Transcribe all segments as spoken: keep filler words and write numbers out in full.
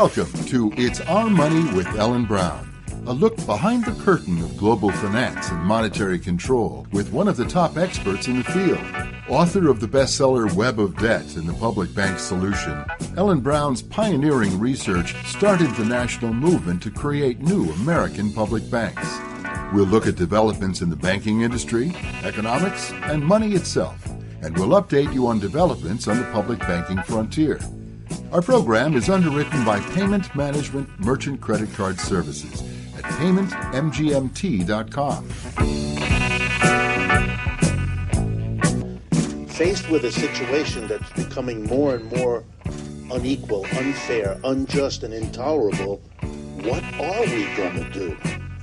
Welcome to It's Our Money with Ellen Brown, a look behind the curtain of global finance and monetary control with one of the top experts in the field. Author of the bestseller Web of Debt and the Public Bank Solution, Ellen Brown's pioneering research started the national movement to create new American public banks. We'll look at developments in the banking industry, economics, and money itself, and we'll update you on developments on the public banking frontier. Our program is underwritten by Payment Management Merchant Credit Card Services at payment m g m t dot com. Faced with a situation that's becoming more and more unequal, unfair, unjust, and intolerable, what are we going to do?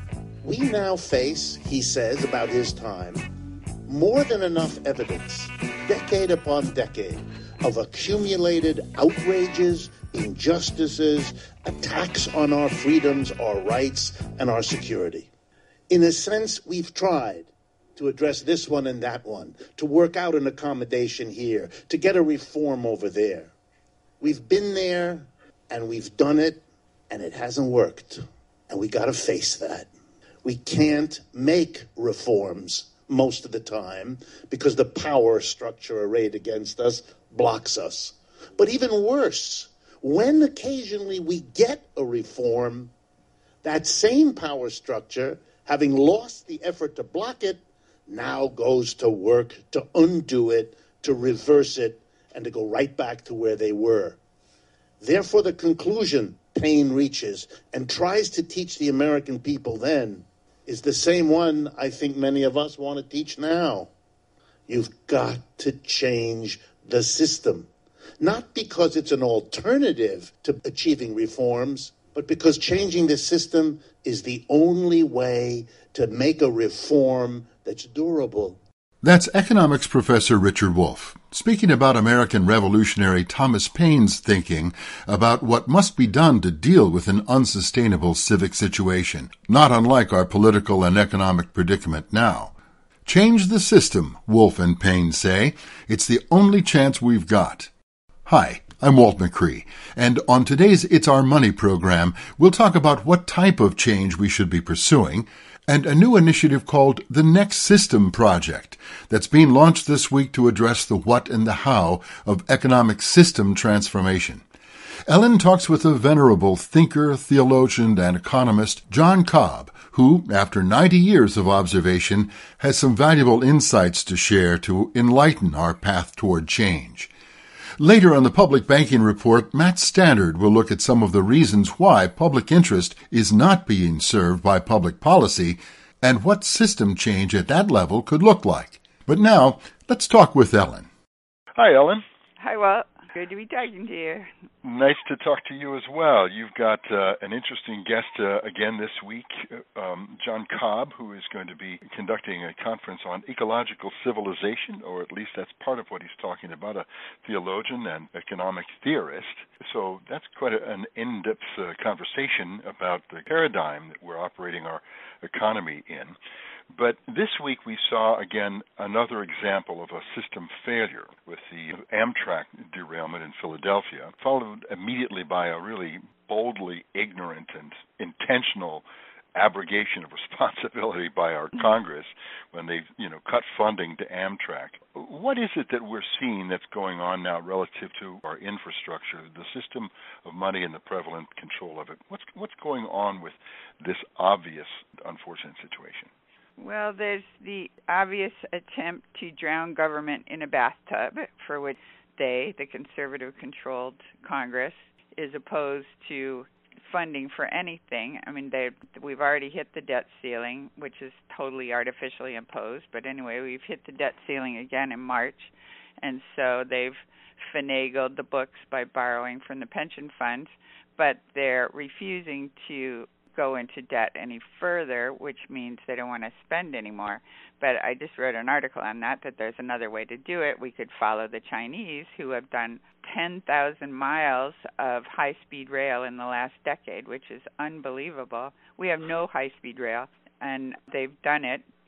We now face, he says about his time, more than enough evidence, decade upon decade, of accumulated outrages, injustices, attacks on our freedoms, our rights, and our security. In a sense, we've tried to address this one and that one, to work out an accommodation here, to get a reform over there. We've been there, and we've done it, and it hasn't worked. And we got to face that. We can't make reforms most of the time because the power structure arrayed against us blocks us. But even worse, when occasionally we get a reform, that same power structure, having lost the effort to block it, now goes to work to undo it, to reverse it, and to go right back to where they were. Therefore, the conclusion Payne reaches and tries to teach the American people then is the same one I think many of us want to teach now. You've got to change the system. Not because it's an alternative to achieving reforms, but because changing the system is the only way to make a reform that's durable. That's economics professor Richard Wolff, speaking about American revolutionary Thomas Paine's thinking about what must be done to deal with an unsustainable civic situation, not unlike our political and economic predicament now. Change the system, Wolff and Payne say. It's the only chance we've got. Hi, I'm Walt McCree, and on today's It's Our Money program, we'll talk about what type of change we should be pursuing, and a new initiative called the Next System Project that's being launched this week to address the what and the how of economic system transformation. Ellen talks with a venerable thinker, theologian, and economist, John Cobb, who, after ninety years of observation, has some valuable insights to share to enlighten our path toward change. Later on the Public Banking Report, Matt Standard will look at some of the reasons why public interest is not being served by public policy and what system change at that level could look like. But now, let's talk with Ellen. Hi, Ellen. Hi, Walt. Good to be talking to you. Nice to talk to you as well. You've got uh, an interesting guest uh, again this week, um, John Cobb, who is going to be conducting a conference on ecological civilization, or at least that's part of what he's talking about, a theologian and economic theorist. So that's quite a, an in-depth uh, conversation about the paradigm that we're operating our economy in. But this week we saw, again, another example of a system failure with the Amtrak derailment in Philadelphia, followed immediately by a really boldly ignorant and intentional abrogation of responsibility by our Congress when they, you know, cut funding to Amtrak. What is it that we're seeing that's going on now relative to our infrastructure, the system of money and the prevalent control of it? What's what's going on with this obvious, unfortunate situation? Well, there's the obvious attempt to drown government in a bathtub, for which they, the conservative-controlled Congress, is opposed to funding for anything. I mean, they we've already hit the debt ceiling, which is totally artificially imposed. But anyway, we've hit the debt ceiling again in March, and so they've finagled the books by borrowing from the pension funds, but they're refusing to go into debt any further, which means they don't want to spend anymore. But I just wrote an article on that, that there's another way to do it. We could follow the Chinese, who have done ten thousand miles of high-speed rail in the last decade, which is unbelievable. We have no high-speed rail, and they've done it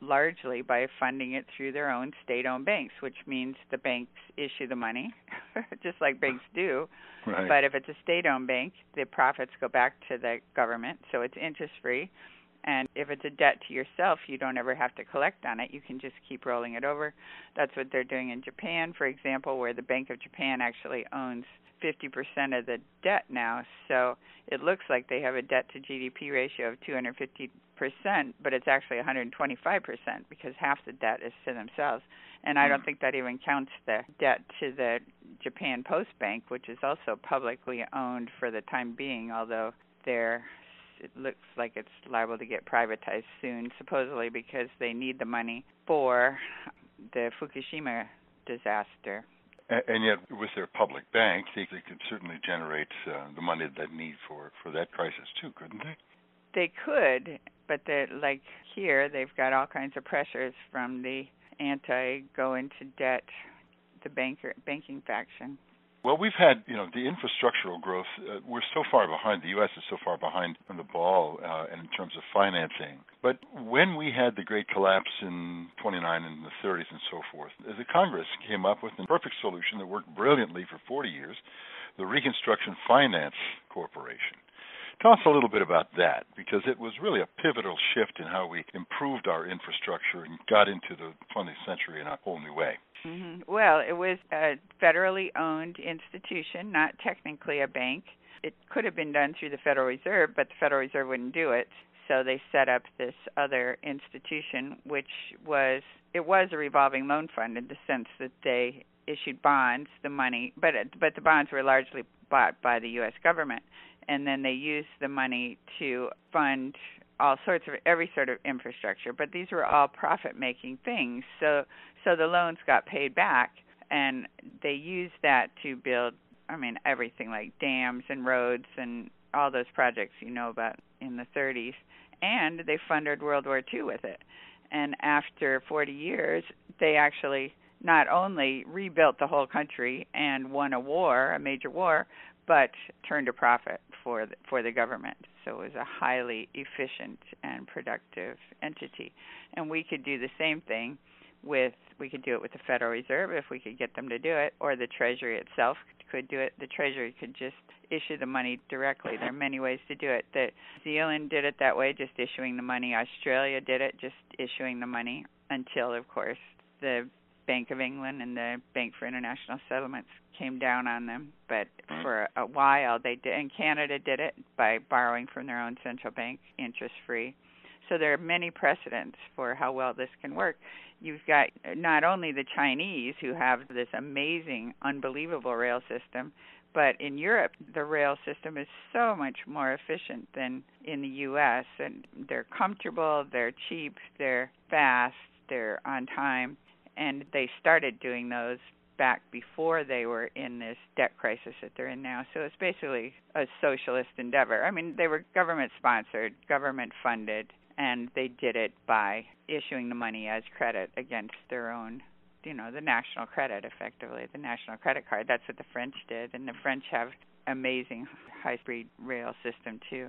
largely by funding it through their own state-owned banks, which means the banks issue the money, just like banks do. Right. But if it's a state-owned bank, the profits go back to the government, so it's interest-free. And if it's a debt to yourself, you don't ever have to collect on it. You can just keep rolling it over. That's what they're doing in Japan, for example, where the Bank of Japan actually owns fifty percent of the debt now. So it looks like they have a debt to G D P ratio of two hundred fifty percent, but it's actually one hundred twenty-five percent because half the debt is to themselves. And I don't think that even counts the debt to the Japan Post Bank, which is also publicly owned for the time being, although they're it looks like it's liable to get privatized soon, supposedly because they need the money for the Fukushima disaster. And yet, with their public bank, they, they could certainly generate uh, the money that they need for, for that crisis too, couldn't they? They could, but they're, like here, they've got all kinds of pressures from the anti-go into debt, the banker banking faction. Well, we've had, you know, the infrastructural growth. Uh, we're so far behind. The U S is so far behind on the ball uh, in terms of financing. But when we had the great collapse in twenty-nine and the thirties and so forth, the Congress came up with a perfect solution that worked brilliantly for forty years, the Reconstruction Finance Corporation. Tell us a little bit about that, because it was really a pivotal shift in how we improved our infrastructure and got into the twentieth century in a whole new way. Mm-hmm. Well, it was a federally owned institution, not technically a bank. It could have been done through the Federal Reserve, but the Federal Reserve wouldn't do it. So they set up this other institution, which was, it was a revolving loan fund in the sense that they issued bonds, the money, but but the bonds were largely bought by the U S government. And then they used the money to fund all sorts of, every sort of infrastructure. But these were all profit-making things. So so the loans got paid back, and they used that to build, I mean, everything like dams and roads and all those projects you know about in the thirties. And they funded World War Two with it. And after forty years, they actually not only rebuilt the whole country and won a war, a major war, but turned a profit for the, for the government. So it was a highly efficient and productive entity. And we could do the same thing with, we could do it with the Federal Reserve if we could get them to do it, or the Treasury itself could do it. The Treasury could just issue the money directly. There are many ways to do it. The New Zealand did it that way, just issuing the money. Australia did it, just issuing the money, until, of course, the Bank of England and the Bank for International Settlements came down on them. But for a while they did, and Canada did it by borrowing from their own central bank, interest-free. So there are many precedents for how well this can work. You've got not only the Chinese, who have this amazing, unbelievable rail system, but in Europe, the rail system is so much more efficient than in the U S, and they're comfortable, they're cheap, they're fast, they're on time. And they started doing those back before they were in this debt crisis that they're in now. So it's basically a socialist endeavor. I mean, they were government-sponsored, government-funded, and they did it by issuing the money as credit against their own, you know, the national credit, effectively, the national credit card. That's what the French did, and the French have amazing high-speed rail system, too.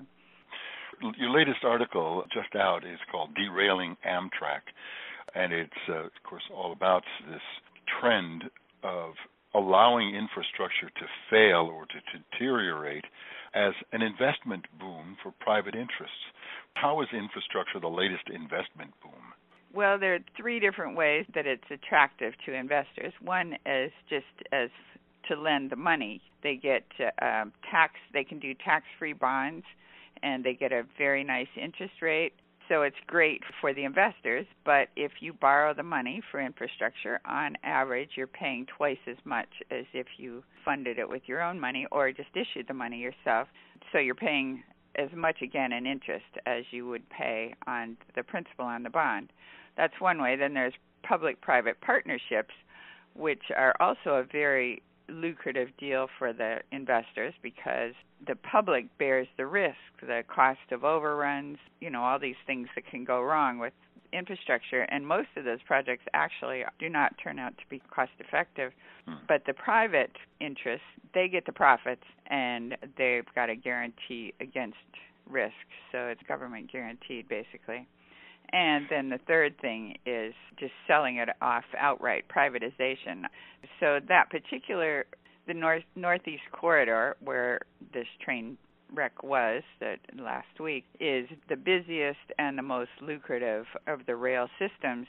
Your latest article just out is called Derailing Amtrak. And it's, uh, of course, all about this trend of allowing infrastructure to fail or to deteriorate as an investment boom for private interests. How is infrastructure the latest investment boom? Well, there are three different ways that it's attractive to investors. One is just as to lend the money. They get uh, tax. They can do tax-free bonds, and they get a very nice interest rate. So it's great for the investors, but if you borrow the money for infrastructure, on average, you're paying twice as much as if you funded it with your own money or just issued the money yourself. So you're paying as much, again, in interest as you would pay on the principal on the bond. That's one way. Then there's public-private partnerships, which are also a very lucrative deal for the investors because the public bears the risk, the cost of overruns, you know, all these things that can go wrong with infrastructure. And most of those projects actually do not turn out to be cost effective. Hmm. But the private interests, they get the profits, and they've got a guarantee against risk. So it's government guaranteed, basically. And then the third thing is just selling it off outright, privatization. So that particular, the north northeast corridor where this train wreck was that last week is the busiest and the most lucrative of the rail systems,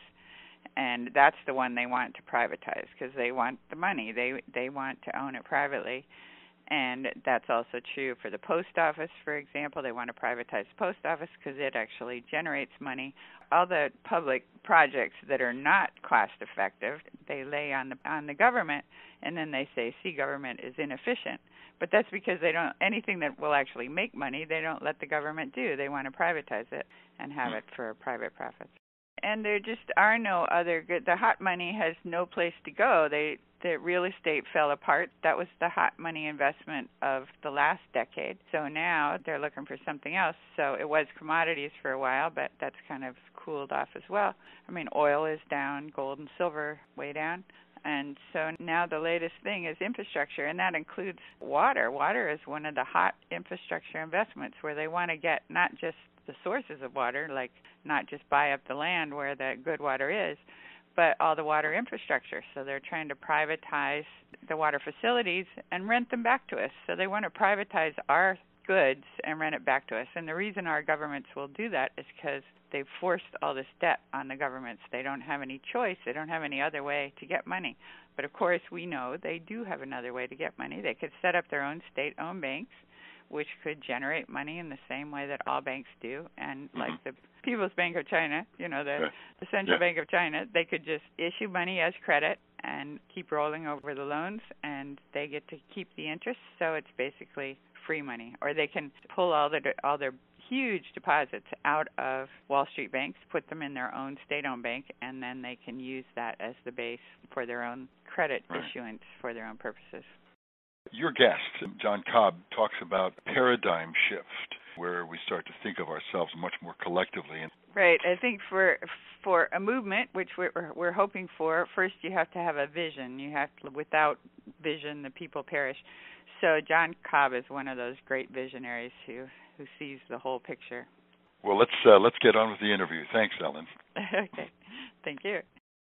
and that's the one they want to privatize because they want the money. They they want to own it privately. And that's also true for the post office, for example. They want to privatize the post office because it actually generates money. All the public projects that are not cost effective, they lay on the on the government, and then they say, see, government is inefficient. But that's because they don't, anything that will actually make money, they don't let the government do. They want to privatize it and have it for private profits. And there just are no other good, the hot money has no place to go. They The real estate fell apart. That was the hot money investment of the last decade. So now they're looking for something else. So it was commodities for a while, but that's kind of cooled off as well. I mean, oil is down, gold and silver way down. And so now the latest thing is infrastructure, and that includes water. Water is one of the hot infrastructure investments where they want to get not just the sources of water, like not just buy up the land where the good water is, but all the water infrastructure. So they're trying to privatize the water facilities and rent them back to us. So they want to privatize our goods and rent it back to us. And the reason our governments will do that is because they've forced all this debt on the governments. They don't have any choice. They don't have any other way to get money. But of course, we know they do have another way to get money. They could set up their own state-owned banks, which could generate money in the same way that all banks do. And like mm-hmm. the People's Bank of China, you know, the, the Central yeah. Bank of China, they could just issue money as credit and keep rolling over the loans, and they get to keep the interest. So it's basically free money. Or they can pull all their all their huge deposits out of Wall Street banks, put them in their own state-owned bank, and then they can use that as the base for their own credit right. issuance for their own purposes. Your guest, John Cobb, talks about paradigm shift, where we start to think of ourselves much more collectively. Right. I think for for a movement, which we're we're hoping for, first you have to have a vision. You have to, without vision, the people perish. So John Cobb is one of those great visionaries who, who sees the whole picture. Well, let's uh, let's get on with the interview. Thanks, Ellen. Okay. Thank you.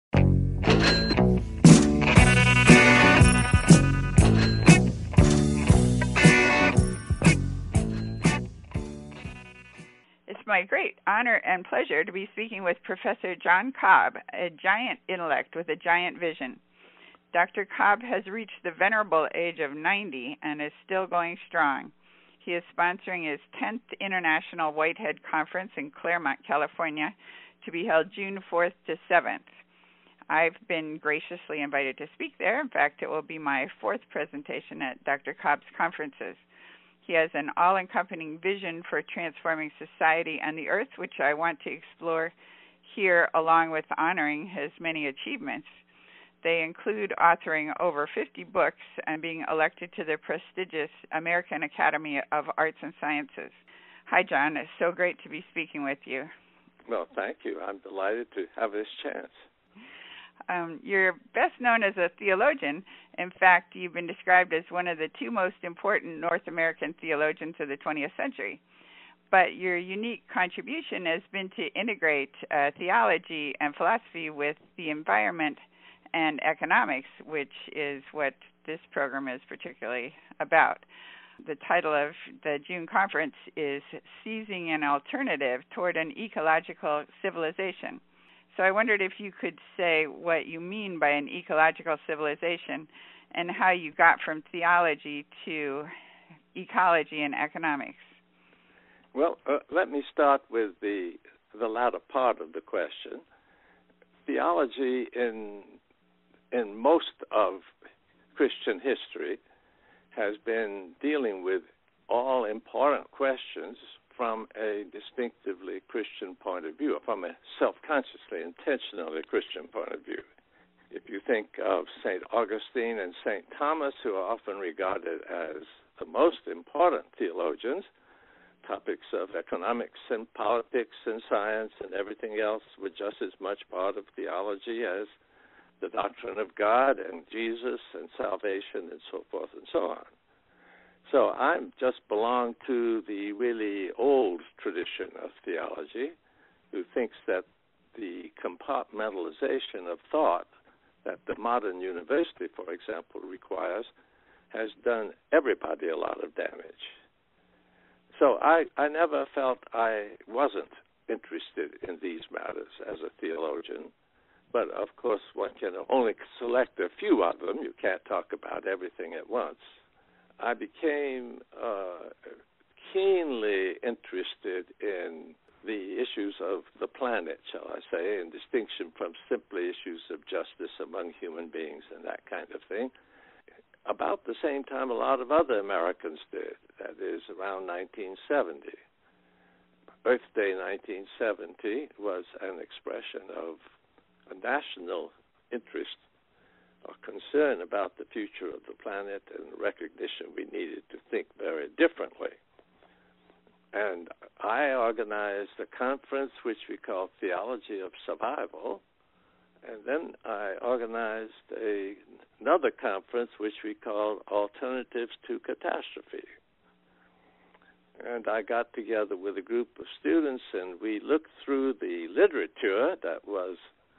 It's my great honor and pleasure to be speaking with Professor John Cobb, a giant intellect with a giant vision. Doctor Cobb has reached the venerable age of ninety and is still going strong. He is sponsoring his tenth International Whitehead Conference in Claremont, California, to be held June fourth to seventh. I've been graciously invited to speak there. In fact, it will be my fourth presentation at Doctor Cobb's conferences. He has an all-encompassing vision for transforming society and the earth, which I want to explore here along with honoring his many achievements. They include authoring over fifty books and being elected to the prestigious American Academy of Arts and Sciences. Hi, John. It's so great to be speaking with you. Well, thank you. I'm delighted to have this chance. Um, you're best known as a theologian. In fact, you've been described as one of the two most important North American theologians of the twentieth century. But your unique contribution has been to integrate uh, theology and philosophy with the environment and economics, which is what this program is particularly about. The title of the June conference is Seizing an Alternative Toward an Ecological Civilization. So I wondered if you could say what you mean by an ecological civilization and how you got from theology to ecology and economics. Well, uh, let me start with the the latter part of the question. Theology in in most of Christian history has been dealing with all important questions from a distinctively Christian point of view, from a self-consciously, intentionally Christian point of view. If you think of Saint Augustine and Saint Thomas, who are often regarded as the most important theologians, topics of economics and politics and science and everything else were just as much part of theology as the doctrine of God and Jesus and salvation and so forth and so on. So I just belong to the really old tradition of theology, who thinks that the compartmentalization of thought that the modern university, for example, requires has done everybody a lot of damage. So I, I never felt I wasn't interested in these matters as a theologian. But, of course, one can only select a few of them. You can't talk about everything at once. I became uh, keenly interested in the issues of the planet, shall I say, in distinction from simply issues of justice among human beings and that kind of thing. About the same time a lot of other Americans did, that is, around nineteen seventy. Earth Day nineteen seventy was an expression of a national interest or concern about the future of the planet and recognition we needed to think very differently. And I organized a conference which we call Theology of Survival, and then I organized a, another conference which we called Alternatives to Catastrophe. And I got together with a group of students, and we looked through the literature that was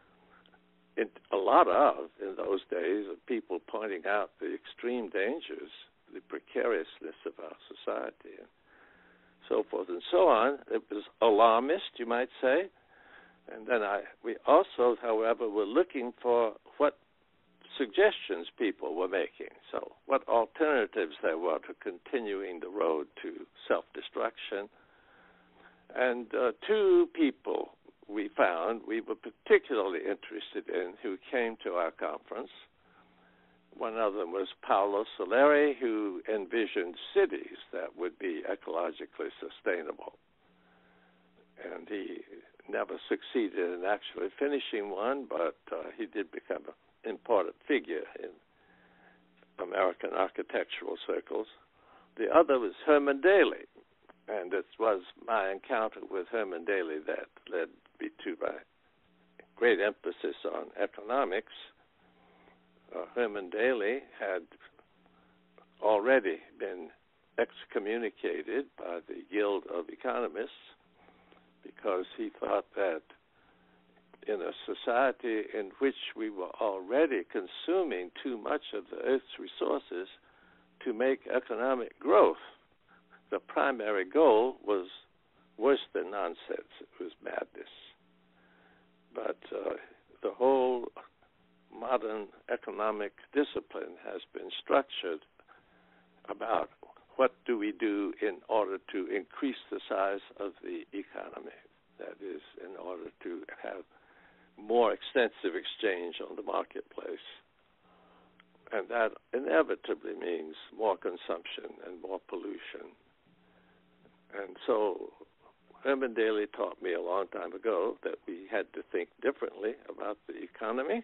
It, a lot of, in those days, of people pointing out the extreme dangers, the precariousness of our society, and so forth and so on. It was alarmist, you might say. And then I, we also, however, were looking for what suggestions people were making, so what alternatives there were to continuing the road to self-destruction. And uh, two people we found we were particularly interested in who came to our conference. One of them was Paolo Soleri, who envisioned cities that would be ecologically sustainable. And he never succeeded in actually finishing one, but uh, he did become an important figure in American architectural circles. The other was Herman Daly, and it was my encounter with Herman Daly that led me to my great emphasis on economics. Uh, Herman Daly had already been excommunicated by the Guild of Economists because he thought that in a society in which we were already consuming too much of the Earth's resources to make economic growth, the primary goal was worse than nonsense. It was madness. But uh, the whole modern economic discipline has been structured about what do we do in order to increase the size of the economy. That is, in order to have more extensive exchange on the marketplace. And that inevitably means more consumption and more pollution. And so Herman Daly taught me a long time ago that we had to think differently about the economy,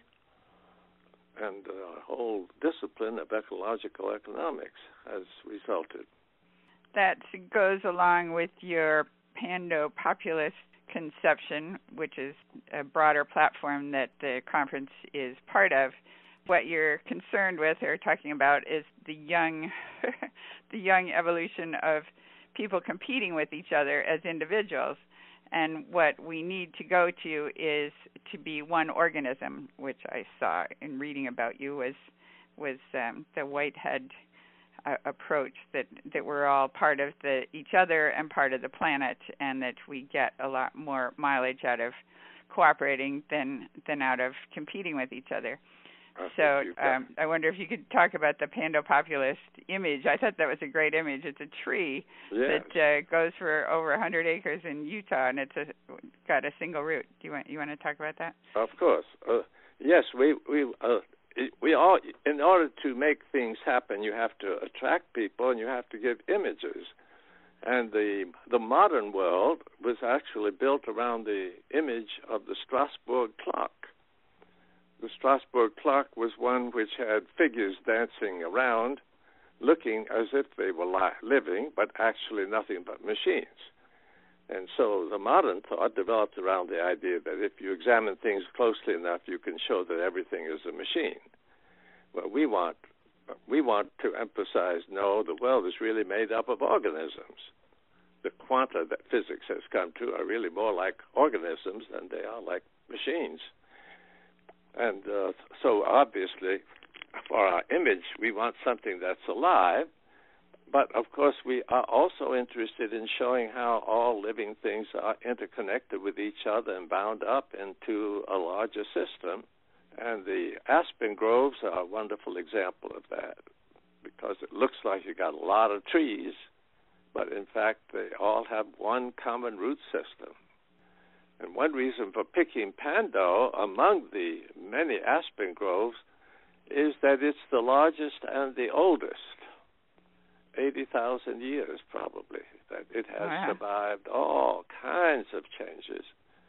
and the whole discipline of ecological economics has resulted. That goes along with your pando-populist conception, which is a broader platform that the conference is part of. What you're concerned with or talking about is the young, the young evolution of people competing with each other as individuals. And what we need to go to is to be one organism, which I saw in reading about you was was um, the Whitehead uh, approach, that, that we're all part of the each other and part of the planet, and that we get a lot more mileage out of cooperating than than out of competing with each other. So um, I wonder if you could talk about the pando-populist image. I thought that was a great image. It's a tree yes. that uh, goes for over one hundred acres in Utah, and it's a, got a single root. Do you want you want to talk about that? Of course. Uh, yes, we we uh, we all. In order to make things happen, you have to attract people, and you have to give images. And the the modern world was actually built around the image of the Strasbourg clock. The Strasbourg clock was one which had figures dancing around, looking as if they were li- living, but actually nothing but machines. And so the modern thought developed around the idea that if you examine things closely enough, you can show that everything is a machine. Well, we want we want to emphasize, no, the world is really made up of organisms. the quanta that physics has come to are really more like organisms than they are like machines. And uh, so obviously, for our image, we want something that's alive. But, of course, we are also interested in showing how all living things are interconnected with each other and bound up into a larger system. And the aspen groves are a wonderful example of that, because it looks like you got a lot of trees, but in fact they all have one common root system. And one reason for picking Pando among the many aspen groves is that it's the largest and the oldest, eighty thousand years probably, that it has wow. survived all kinds of changes,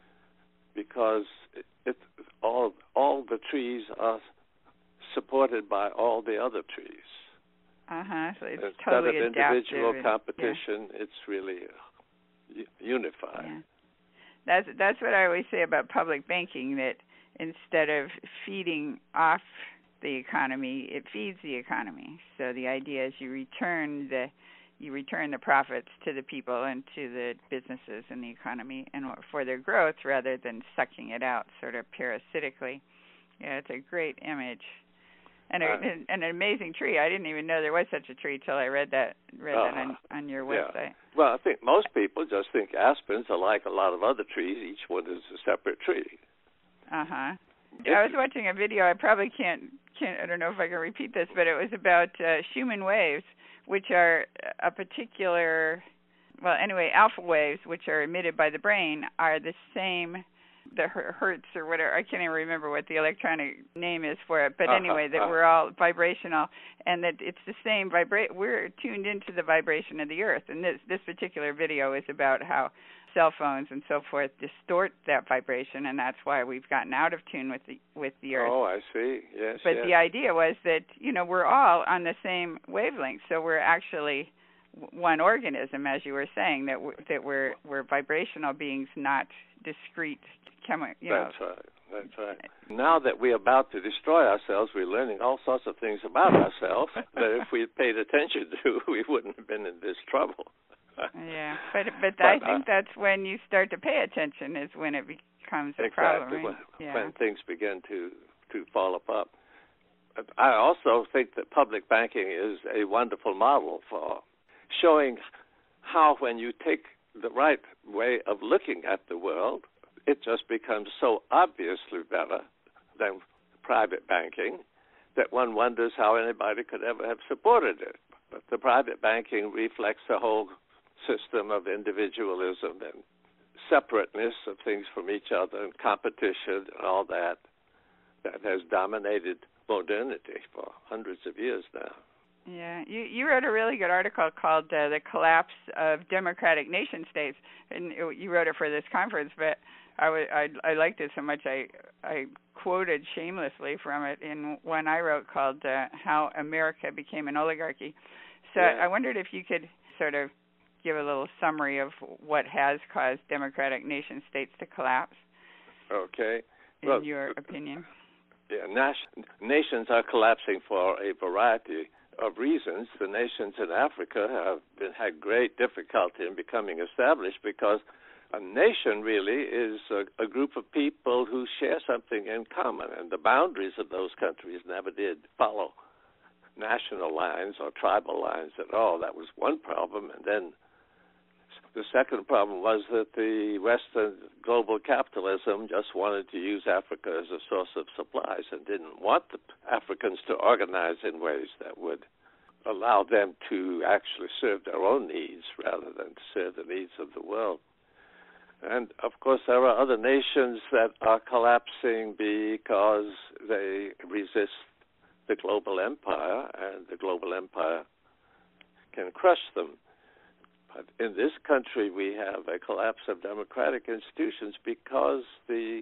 because it, it all all the trees are supported by all the other trees. Uh-huh. So it's Instead totally of individual adaptive. competition, yeah. It's really uh, unified. Yeah. That's that's what I always say about public banking, that instead of feeding off the economy, it feeds the economy. So the idea is you return the you return the profits to the people and to the businesses in the economy and for their growth, rather than sucking it out sort of parasitically. Yeah, it's a great image. And, a, uh, and an amazing tree. I didn't even know there was such a tree till I read that read uh, that on, on your website. Yeah. Well, I think most people just think aspens are like a lot of other trees. Each one is a separate tree. Uh-huh. I was watching a video. I probably can't, can't, I don't know if I can repeat this, but it was about uh, Schumann waves, which are a particular, well, anyway, alpha waves, which are emitted by the brain, are the same, the hertz or whatever, I can't even remember what the electronic name is for it, but uh-huh, anyway, that uh-huh. we're all vibrational, and that it's the same vibra- we're tuned into the vibration of the earth. And this, this particular video is about how cell phones and so forth distort that vibration, and that's why we've gotten out of tune with the with the earth. Oh, I see. Yes. But yes. the idea was that, you know, we're all on the same wavelength, so we're actually one organism, as you were saying, that we're, that we're we're vibrational beings, not discrete chemical. You that's know. right. That's right. Now that we're about to destroy ourselves, we're learning all sorts of things about ourselves that if we had paid attention to, we wouldn't have been in this trouble. Yeah, but but, but I think uh, that's when you start to pay attention, is when it becomes a exactly, problem. Right? When, yeah. when things begin to, to fall apart. I also think that public banking is a wonderful model for showing how, when you take the right way of looking at the world, it just becomes so obviously better than private banking that one wonders how anybody could ever have supported it. But the private banking reflects the whole system of individualism and separateness of things from each other and competition and all that that has dominated modernity for hundreds of years now. Yeah, you you wrote a really good article called uh, "The Collapse of Democratic Nation States," and it, you wrote it for this conference. But I, w- I I liked it so much I I quoted shamelessly from it in one I wrote called uh, "How America Became an Oligarchy." So yeah. I wondered if you could sort of give a little summary of what has caused democratic nation states to collapse. Okay. In well, your opinion. Yeah, nas- nations are collapsing for a variety of reasons. The nations in Africa have been, had great difficulty in becoming established because a nation really is a, a group of people who share something in common, and the boundaries of those countries never did follow national lines or tribal lines at all. That was one problem. And then the second problem was that the Western global capitalism just wanted to use Africa as a source of supplies and didn't want the Africans to organize in ways that would allow them to actually serve their own needs rather than to serve the needs of the world. And, of course, there are other nations that are collapsing because they resist the global empire, and the global empire can crush them. But in this country, we have a collapse of democratic institutions because the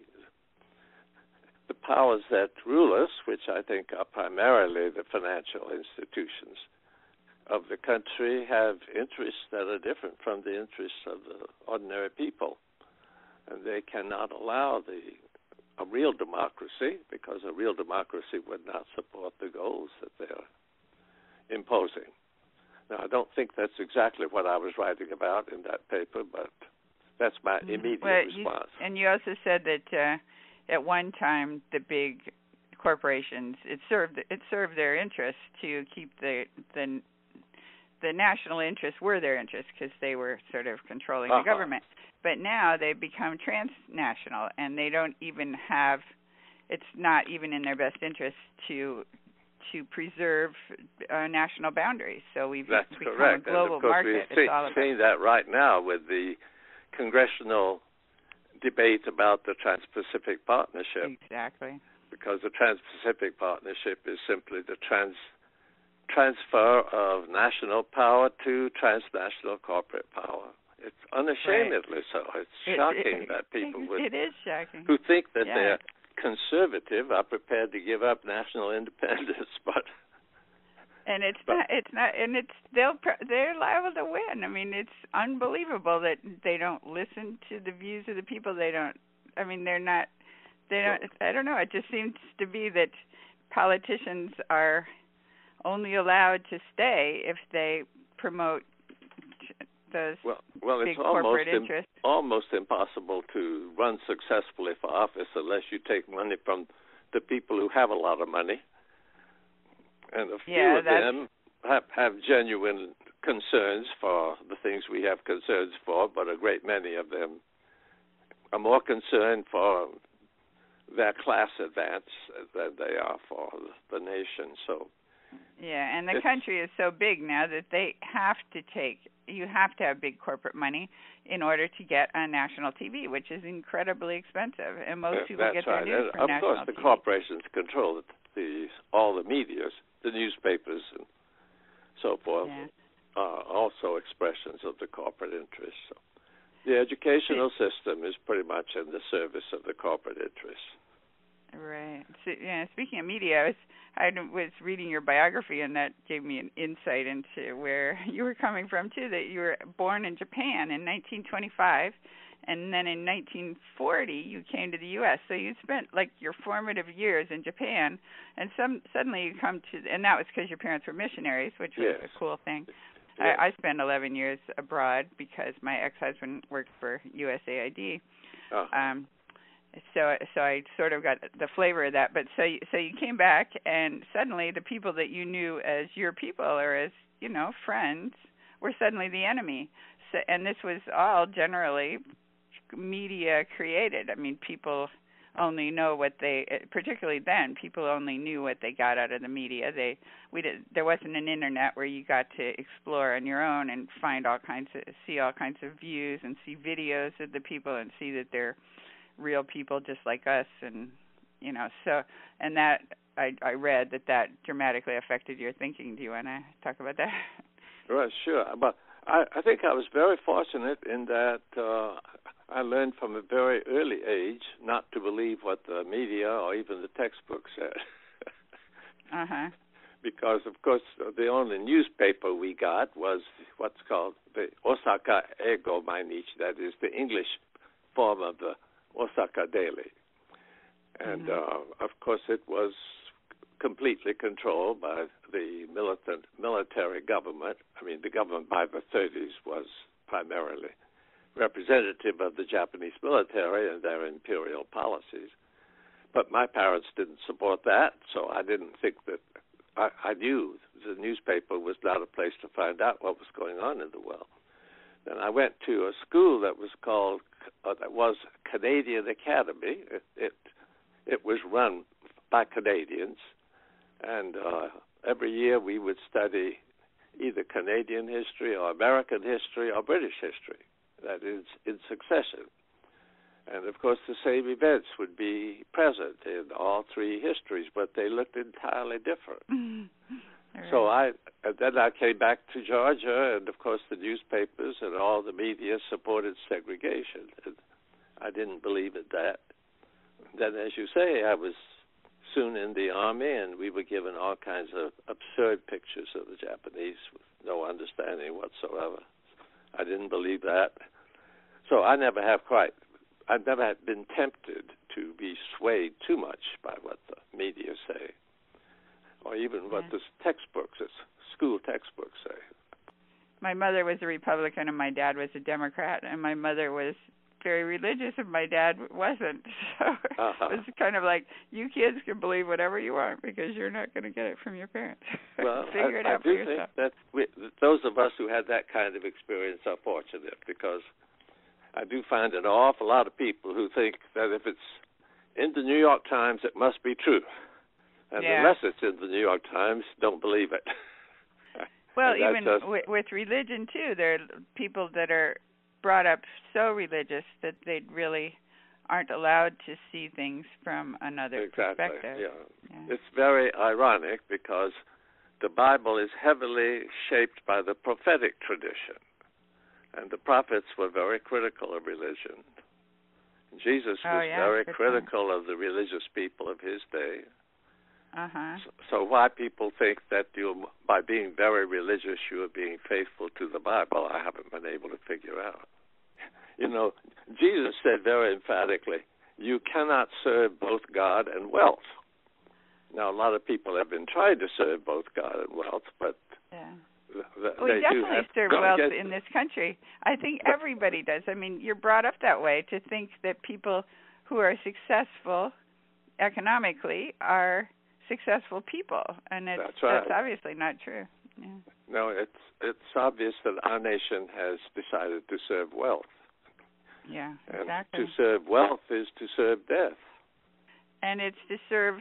the powers that rule us, which I think are primarily the financial institutions of the country, have interests that are different from the interests of the ordinary people. And they cannot allow the a real democracy, because a real democracy would not support the goals that they're imposing. Now, I don't think that's exactly what I was writing about in that paper, but that's my immediate well, response. You, and you also said that uh, at one time the big corporations, it served it served their interests to keep the the the national interests were their interests because they were sort of controlling uh-huh. the government. But now they've become transnational, and they don't even have. It's not even in their best interest to to preserve uh, national boundaries. So we've That's become correct. a global and of course market. We're it's all about seeing that right now with the congressional debate about the Trans-Pacific Partnership. Exactly. Because the Trans-Pacific Partnership is simply the trans transfer of national power to transnational corporate power. It's unashamedly right. so. It's it, shocking it, that people it, would, it is shocking. who think that yeah. they're conservative are prepared to give up national independence, but and it's but, not it's not and it's they'll they're liable to win. I mean, it's unbelievable that they don't listen to the views of the people. They don't. I mean, they're not. They don't. I don't know. It just seems to be that politicians are only allowed to stay if they promote those well, well, big it's almost corporate im- interests. almost impossible to run successfully for office unless you take money from the people who have a lot of money. And a few yeah, of them have, have genuine concerns for the things we have concerns for, but a great many of them are more concerned for their class advance than they are for the nation. So yeah, and the country is so big now that they have to take, you have to have big corporate money in order to get on national T V, which is incredibly expensive, and most uh, people get their right. news and from of national course, the T V. corporations control the all the media, the newspapers, and so forth. Yeah. Are also expressions of the corporate interests. So the educational system is pretty much in the service of the corporate interests. Right. So, yeah. Speaking of media, I was I was reading your biography, and that gave me an insight into where you were coming from too. That you were born in Japan in nineteen twenty-five, and then in nineteen forty you came to the U S. So you spent like your formative years in Japan, and some suddenly you come to, and that was because your parents were missionaries, which was yes. a cool thing. Yes. I, I spent eleven years abroad because my ex-husband worked for U S A I D. Oh. Um, So, so I sort of got the flavor of that. But so, you, so you came back, and suddenly the people that you knew as your people or as you know friends were suddenly the enemy. So, and this was all generally media created. I mean, people only know what they, particularly then, people only knew what they got out of the media. They, we did, there wasn't an internet where you got to explore on your own and find all kinds of, see all kinds of views and see videos of the people and see that they're real people just like us, and you know, so and that I, I read that that dramatically affected your thinking. Do you want to talk about that? Well, sure. But I, I think I was very fortunate in that uh, I learned from a very early age not to believe what the media or even the textbooks said. uh huh. Because of course the only newspaper we got was what's called the Osaka Eigo Mainichi, that is the English form of the Osaka Daily. And, mm-hmm. uh, of course, it was completely controlled by the militant military government. I mean, the government by the thirties was primarily representative of the Japanese military and their imperial policies. But my parents didn't support that, so I didn't think that I, I knew the newspaper was not a place to find out what was going on in the world. Then I went to a school that was called, uh, that was Canadian Academy. It, it it was run by Canadians, and uh, every year we would study either Canadian history or American history or British history. That is in succession. And of course the same events would be present in all three histories, but they looked entirely different. Right. So I, and then I came back to Georgia, and of course the newspapers and all the media supported segregation. And I didn't believe in that. Then, as you say, I was soon in the Army, and we were given all kinds of absurd pictures of the Japanese with no understanding whatsoever. I didn't believe that. So I never have quite, I've never been tempted to be swayed too much by what the media say, or even what yeah. the textbooks, school textbooks say. my mother was a Republican and my dad was a Democrat, and my mother was very religious and my dad wasn't. So uh-huh. It was kind of like, you kids can believe whatever you want because you're not going to get it from your parents. Well, Figure I, it out I for do yourself. think that we, those of us who had that kind of experience are fortunate, because I do find an awful lot of people who think that if it's in the New York Times, it must be true. And yeah. unless it's in the New York Times, don't believe it. Well, and even just, with, with religion, too, there are people that are brought up so religious that they really aren't allowed to see things from another exactly, perspective. Yeah. Yeah. It's very ironic because the Bible is heavily shaped by the prophetic tradition, and the prophets were very critical of religion. Jesus oh, was yeah, very good critical point. of the religious people of his day. Uh-huh. So, so why people think that you, by being very religious, you are being faithful to the Bible, I haven't been able to figure out. You know, Jesus said very emphatically, you cannot serve both God and wealth. Now, a lot of people have been trying to serve both God and wealth, but yeah. th- well, we definitely serve wealth get, in this country. I think everybody does. I mean, you're brought up that way to think that people who are successful economically are successful people, and it's, that's, right. that's obviously not true. Yeah. No, it's it's obvious that our nation has decided to serve wealth. Yeah, and exactly. to serve wealth is to serve death. And it's to serve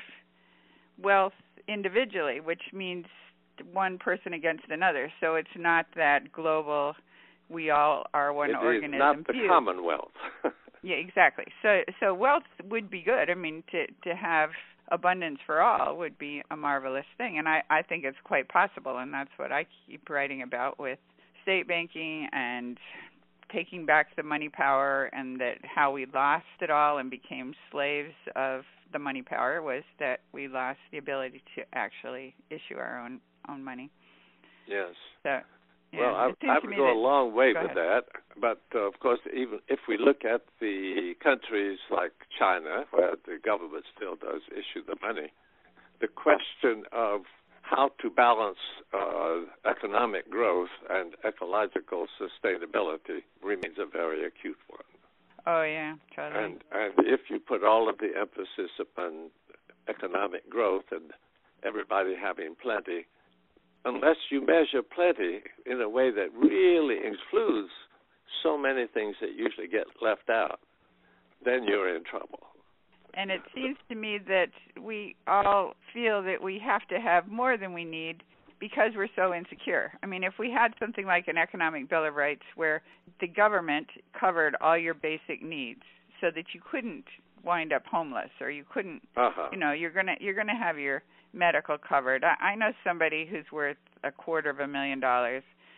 wealth individually, which means one person against another. So it's not that global, we all are one it organism. It is not the view. commonwealth. Yeah, exactly. So so wealth would be good. I mean, to to have abundance for all would be a marvelous thing, and I, I think it's quite possible, and that's what I keep writing about with state banking and taking back the money power, and that how we lost it all and became slaves of the money power was that we lost the ability to actually issue our own own money. Yes. So, yeah, well, I, I would go that, a long way with ahead. that, but uh, of course, even if we look at the countries like China, where the government still does issue the money, the question of how to balance uh, economic growth and ecological sustainability remains a very acute one. Oh, yeah, totally. And, and if you put all of the emphasis upon economic growth and everybody having plenty, unless you measure plenty in a way that really includes so many things that usually get left out, then you're in trouble. And it seems to me that we all feel that we have to have more than we need because we're so insecure. I mean, if we had something like an economic Bill of Rights where the government covered all your basic needs so that you couldn't wind up homeless, or you couldn't, uh-huh. you know, you're gonna you're gonna have your medical covered. I, I know somebody who's worth a quarter of a million dollars.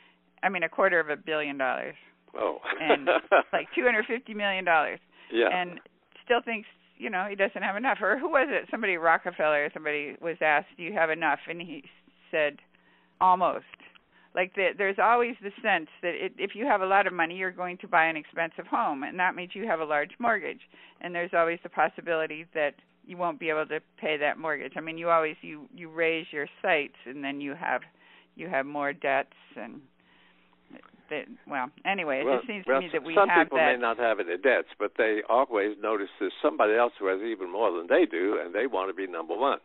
I mean, a quarter of a billion dollars. Oh. And like two hundred fifty million dollars. Yeah. And still thinks, you know, he doesn't have enough. Or who was it? Somebody, Rockefeller or somebody was asked, do you have enough? And he said, almost. Like the, there's always the sense that it, if you have a lot of money, you're going to buy an expensive home, and that means you have a large mortgage. And there's always the possibility that you won't be able to pay that mortgage. I mean, you always you, you raise your sights, and then you have you have more debts. And they, well, anyway, it well, just seems well, to me that we some have people that. may not have any debts, but they always notice there's somebody else who has even more than they do, and they want to be number one.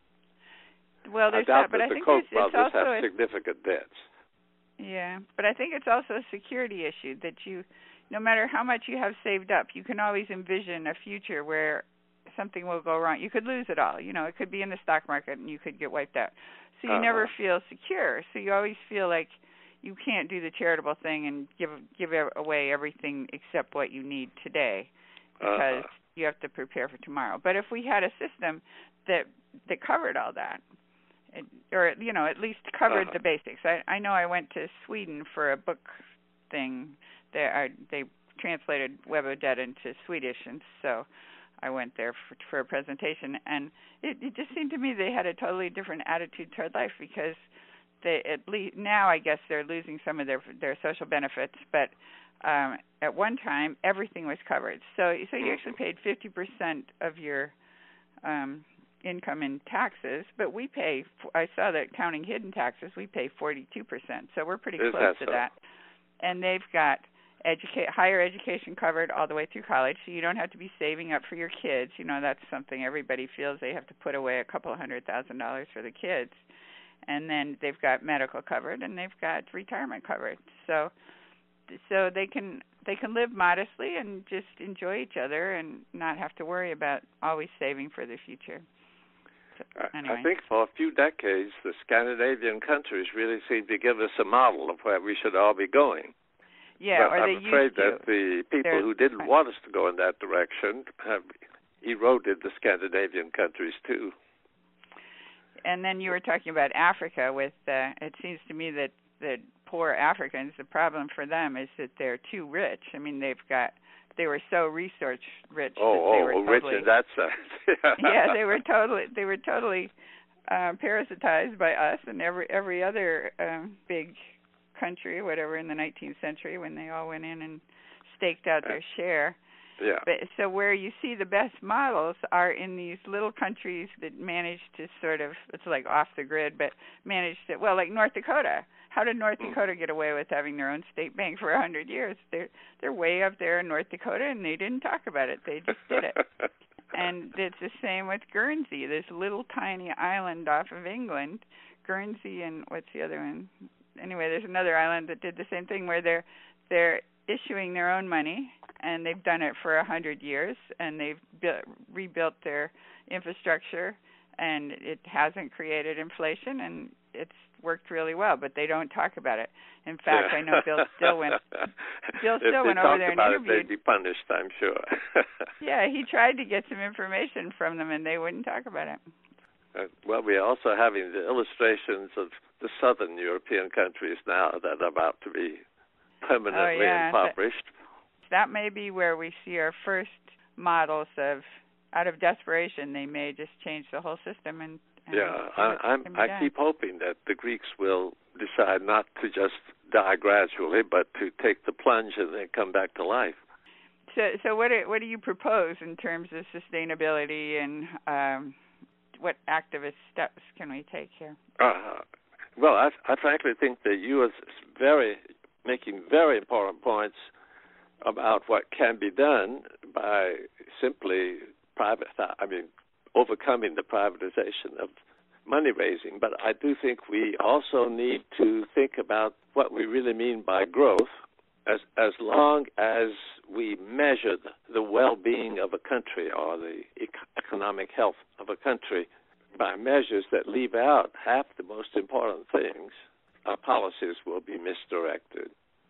Well, there's I doubt that, but that I the think Koch it's, it's brothers also have a, significant debts. Yeah, but I think it's also a security issue that you, no matter how much you have saved up, you can always envision a future where something will go wrong. You could lose it all. You know, it could be in the stock market and you could get wiped out. So you uh-huh. never feel secure. So you always feel like you can't do the charitable thing and give give away everything except what you need today, because uh-huh. you have to prepare for tomorrow. But if we had a system that that covered all that, it, or you know, at least covered uh-huh. the basics. I I know I went to Sweden for a book thing. They are, they translated Web Odetta into Swedish, and so I went there for, for a presentation, and it, it just seemed to me they had a totally different attitude toward life, because they at least now I guess they're losing some of their their social benefits, but um, at one time everything was covered. So so you actually paid fifty percent of your um, income in taxes, but we pay, I saw that counting hidden taxes, we pay forty-two percent. So we're pretty Is close that to so? that. And they've got educate, higher education covered all the way through college, so you don't have to be saving up for your kids. You know, that's something everybody feels they have to put away a couple of hundred thousand dollars for the kids. And then they've got medical covered, and they've got retirement covered. So so they can they can live modestly and just enjoy each other and not have to worry about always saving for the future. So, anyway. I think for a few decades, the Scandinavian countries really seemed to give us a model of where we should all be going. Yeah, but or I'm they afraid used to. that the people They're, who didn't want us to go in that direction have eroded the Scandinavian countries too. And then you were talking about Africa. With uh, it seems to me that that poor Africans, the problem for them is that they're too rich. I mean, they've got they were so resource rich oh, that they oh, were oh, totally rich in that sense. yeah, they were totally they were totally uh, parasitized by us and every every other um, big country, whatever, in the nineteenth century when they all went in and staked out their share. Yeah. But, so where you see the best models are in these little countries that manage to sort of, it's like off the grid, but manage to, well, like North Dakota. How did North Dakota get away with having their own state bank for a hundred years? They're they're way up there in North Dakota, and they didn't talk about it. They just did it. And it's the same with Guernsey, this little tiny island off of England. Guernsey and what's the other one? Anyway, there's another island that did the same thing where they're they're issuing their own money, and they've done it for a hundred years, and they've built, rebuilt their infrastructure, and it hasn't created inflation, and it's worked really well. But they don't talk about it. In fact, yeah. I know Bill Still went. Bill If Still they went over there and about interviewed. It, they'd be punished, I'm sure. Yeah, he tried to get some information from them, and they wouldn't talk about it. Uh, well, we are also having the illustrations of the southern European countries now that are about to be permanently oh, yeah. impoverished. That, that may be where we see our first models of, out of desperation, they may just change the whole system. And, and yeah, I, I'm, I done. keep hoping that the Greeks will decide not to just die gradually, but to take the plunge and then come back to life. So, so what do, what do you propose in terms of sustainability and um, what activist steps can we take here? Uh, well, I, I frankly think that you are very making very important points about what can be done by simply private. I mean, overcoming the privatization of money raising. But I do think we also need to think about what we really mean by growth. As as long as we measure the well-being of a country or the economic health of a country by measures that leave out half the most important things, our policies will be misdirected.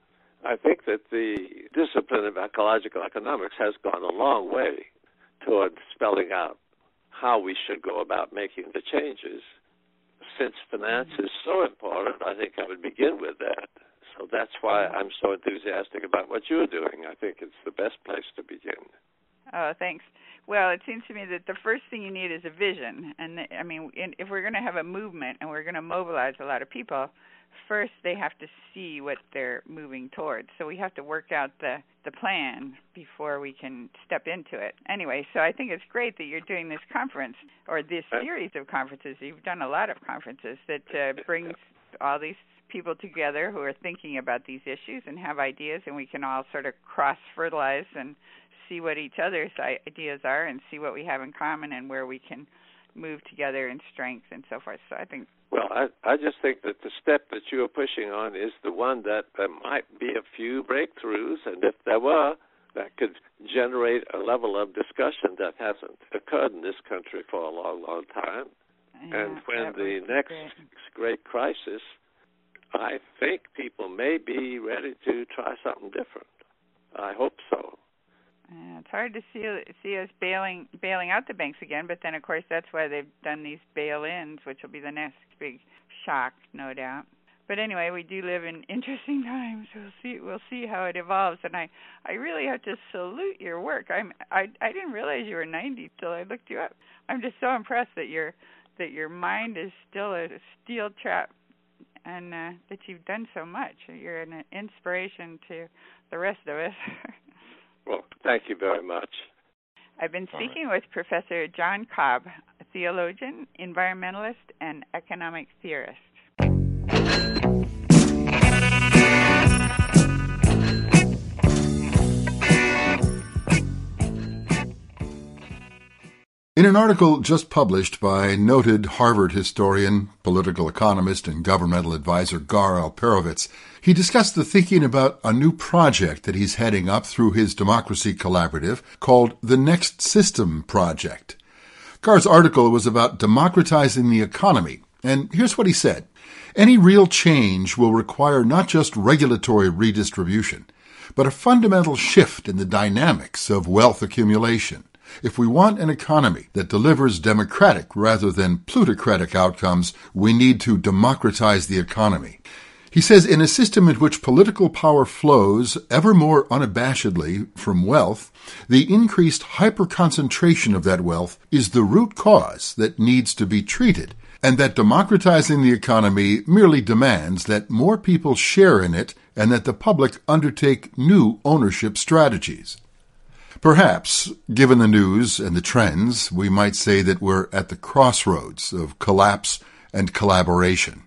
I think that the discipline of ecological economics has gone a long way toward spelling out how we should go about making the changes. Since finance is so important, I think I would begin with that. So that's why I'm so enthusiastic about what you're doing. I think it's the best place to begin. Oh, thanks. Well, it seems to me that the first thing you need is a vision. And, the, I mean, in, if we're going to have a movement and we're going to mobilize a lot of people, first they have to see what they're moving towards. So we have to work out the, the plan before we can step into it. Anyway, so I think it's great that you're doing this conference or this series of conferences. You've done a lot of conferences that uh, brings all these people together who are thinking about these issues and have ideas, and we can all sort of cross-fertilize and see what each other's ideas are and see what we have in common and where we can move together in strength and so forth. So I think... Well, I, I just think that the step that you are pushing on is the one that there might be a few breakthroughs, and if there were, that could generate a level of discussion that hasn't occurred in this country for a long, long time. Yeah, and when the great. next great crisis, I think people may be ready to try something different. I hope so. Uh, it's hard to see see us bailing bailing out the banks again, but then of course that's why they've done these bail-ins, which will be the next big shock, no doubt. But anyway, we do live in interesting times. We'll see we'll see how it evolves, and I, I really have to salute your work. I'm I I didn't realize you were ninety till I looked you up. I'm just so impressed that your that your mind is still a steel trap, and uh, that you've done so much. You're an inspiration to the rest of us. Well, thank you very much. I've been speaking with Professor John Cobb, a theologian, environmentalist, and economic theorist. In an article just published by noted Harvard historian, political economist, and governmental advisor Gar Alperovitz, he discussed the thinking about a new project that he's heading up through his Democracy Collaborative called the Next System Project. Gar's article was about democratizing the economy, and here's what he said. Any real change will require not just regulatory redistribution, but a fundamental shift in the dynamics of wealth accumulation. If we want an economy that delivers democratic rather than plutocratic outcomes, we need to democratize the economy. He says in a system in which political power flows ever more unabashedly from wealth, the increased hyperconcentration of that wealth is the root cause that needs to be treated, and that democratizing the economy merely demands that more people share in it and that the public undertake new ownership strategies. Perhaps, given the news and the trends, we might say that we're at the crossroads of collapse and collaboration.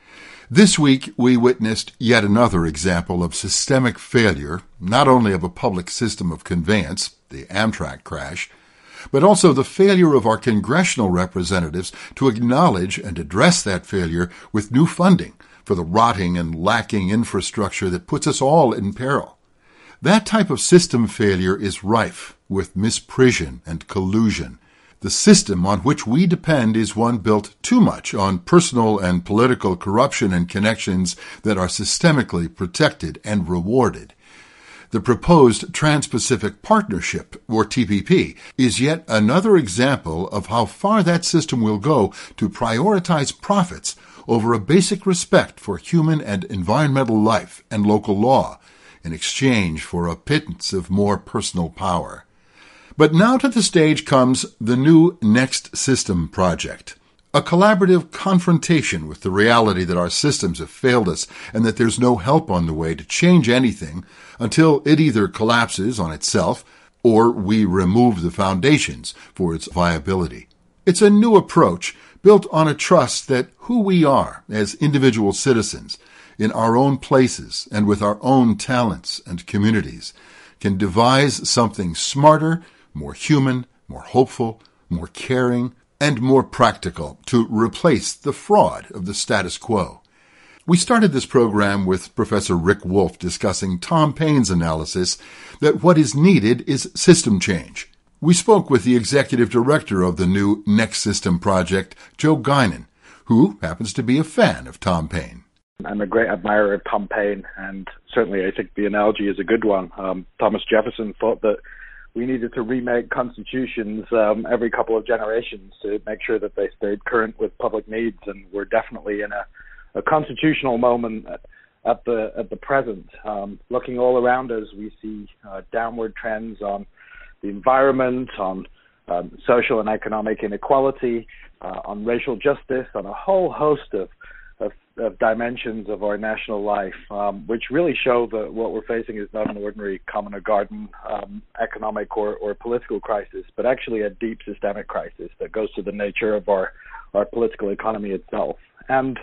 This week, we witnessed yet another example of systemic failure, not only of a public system of conveyance, the Amtrak crash, but also the failure of our congressional representatives to acknowledge and address that failure with new funding for the rotting and lacking infrastructure that puts us all in peril. That type of system failure is rife with misprision and collusion. The system on which we depend is one built too much on personal and political corruption and connections that are systemically protected and rewarded. The proposed Trans-Pacific Partnership, or T P P, is yet another example of how far that system will go to prioritize profits over a basic respect for human and environmental life and local law, in exchange for a pittance of more personal power. But now to the stage comes the new Next System Project, a collaborative confrontation with the reality that our systems have failed us and that there's no help on the way to change anything until it either collapses on itself or we remove the foundations for its viability. It's a new approach built on a trust that who we are as individual citizens in our own places and with our own talents and communities can devise something smarter, more human, more hopeful, more caring, and more practical to replace the fraud of the status quo. We started this program with Professor Rick Wolff discussing Tom Paine's analysis that what is needed is system change. We spoke with the executive director of the new Next System Project, Joe Guinan, who happens to be a fan of Tom Paine. I'm a great admirer of Tom Paine, and certainly I think the analogy is a good one. Um, Thomas Jefferson thought that we needed to remake constitutions um, every couple of generations to make sure that they stayed current with public needs, and we're definitely in a, a constitutional moment at, at the at the present. Um, looking all around us, we see uh, downward trends on the environment, on um, social and economic inequality, uh, on racial justice, on a whole host of Of, of dimensions of our national life, um, which really show that what we're facing is not an ordinary common or garden um, economic or, or political crisis, but actually a deep systemic crisis that goes to the nature of our, our political economy itself. And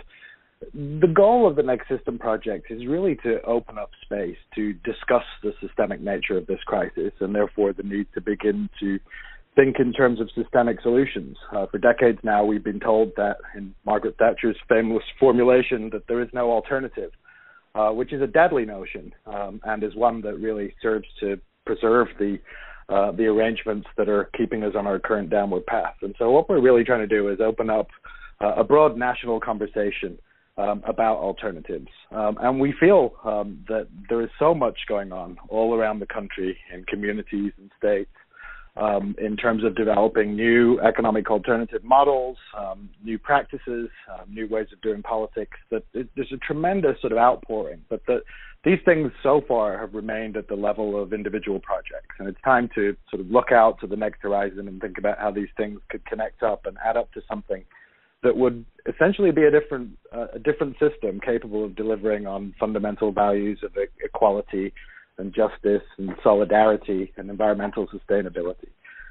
the goal of the Next System Project is really to open up space to discuss the systemic nature of this crisis and therefore the need to begin to think in terms of systemic solutions. Uh, for decades now, we've been told that, in Margaret Thatcher's famous formulation, that there is no alternative, uh, which is a deadly notion um, and is one that really serves to preserve the uh, the arrangements that are keeping us on our current downward path. And so what we're really trying to do is open up uh, a broad national conversation um, about alternatives. Um, and we feel um, that there is so much going on all around the country in communities and states um, in terms of developing new economic alternative models, um, new practices, um, new ways of doing politics, that it, there's a tremendous sort of outpouring, but that these things so far have remained at the level of individual projects. And it's time to sort of look out to the next horizon and think about how these things could connect up and add up to something that would essentially be a different uh, a different system capable of delivering on fundamental values of equality and justice and solidarity and environmental sustainability.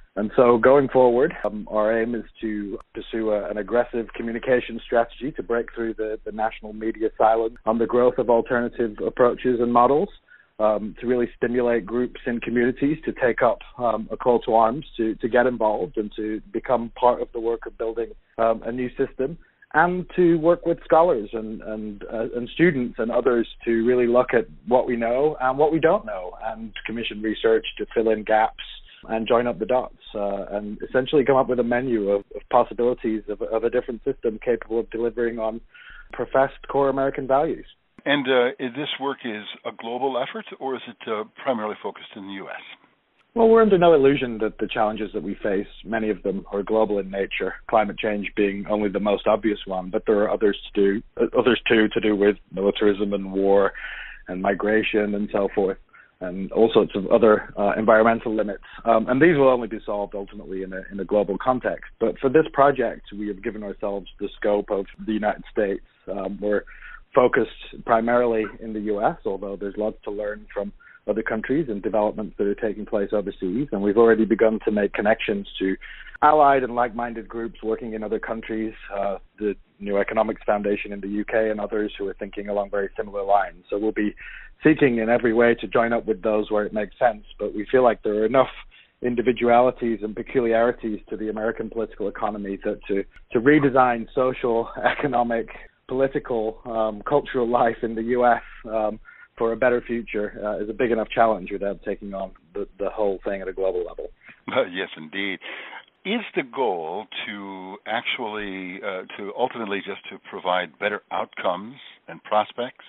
And so going forward, um, our aim is to pursue a, an aggressive communication strategy to break through the, the national media silence on the growth of alternative approaches and models, um, to really stimulate groups in communities to take up um, a call to arms, to, to get involved and to become part of the work of building um, a new system, and to work with scholars and and, uh, and students and others to really look at what we know and what we don't know and commission research to fill in gaps and join up the dots uh, and essentially come up with a menu of, of possibilities of, of a different system capable of delivering on professed core American values. And uh, this work is a global effort, or is it uh, primarily focused in the U S? Well, we're under no illusion that the challenges that we face, many of them are global in nature, climate change being only the most obvious one, but there are others to do, others too to do with militarism and war and migration and so forth, and all sorts of other uh, environmental limits. Um, and these will only be solved ultimately in a, in a global context. But for this project, we have given ourselves the scope of the United States. Um, we're focused primarily in the U S, although there's lots to learn from other countries and developments that are taking place overseas. And we've already begun to make connections to allied and like-minded groups working in other countries, uh, the New Economics Foundation in the U K and others who are thinking along very similar lines. So we'll be seeking in every way to join up with those where it makes sense, but we feel like there are enough individualities and peculiarities to the American political economy that to, to redesign social, economic, political, um, cultural life in the U S um, for a better future uh, is a big enough challenge without taking on the, the whole thing at a global level. Uh, yes, indeed. Is the goal to actually, uh, to ultimately just to provide better outcomes and prospects,